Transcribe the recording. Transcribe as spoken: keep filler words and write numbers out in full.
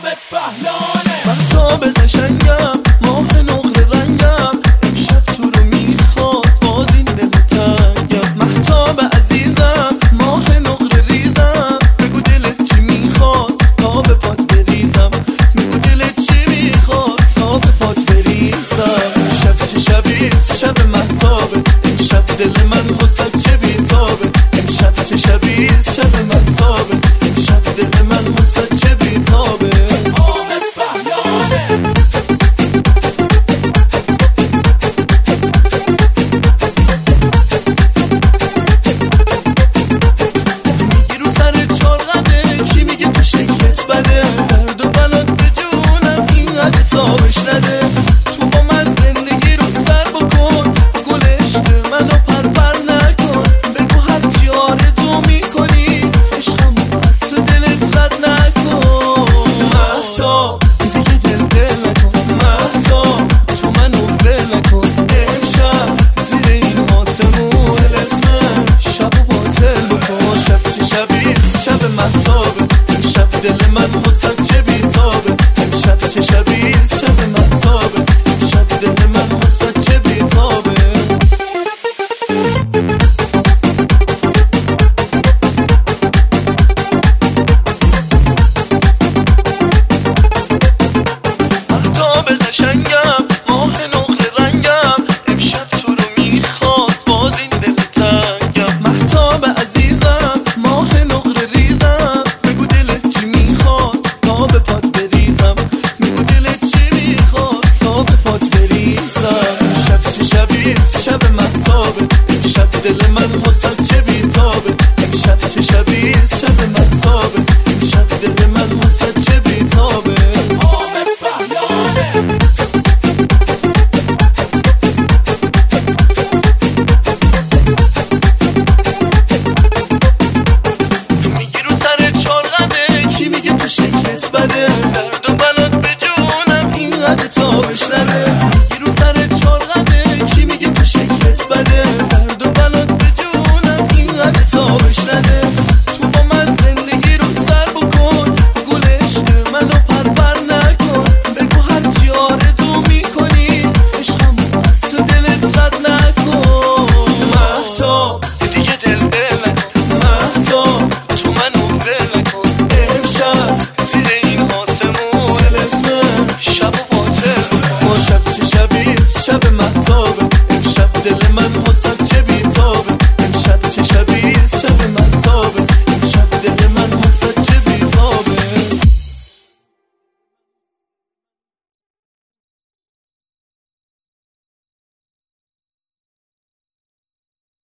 حامد بهلانه. مهتاب قشنگم ماه نقل رنگم، امشب تو رو میخواد باز این دلتنگم. مهتاب عزیزم ماه نقل ریزم، بگو دلت چی میخواد تا به پات بریزم. بگو دلت چی میخواد تا به پات بریزم. امشب چه شبیست شب مهتابه، امشب دل من واسه چه بیتابه. امشب چه شبیست شب مهتابه، امشب دل من واسه چه بیتابه. حامد بهلانه. میگی رو سر چارقده، کی میگه تو شکلت بده. درد و بلات به جونم اینقدر تابش نده. تو با من زندگی رو سر بکن، گل عشق منو پرپر نکن. بگو هرچی آرزو میکنی عشقمو از تو دلت رد نکن. مهتاب دیگه دل دل نکن، مهتاب تو منو ول نکن. امشب زیر این آسمون طلسم شبو باطل بکن. شب چه شبیست شب مهتابه، امشب دل من واسه چه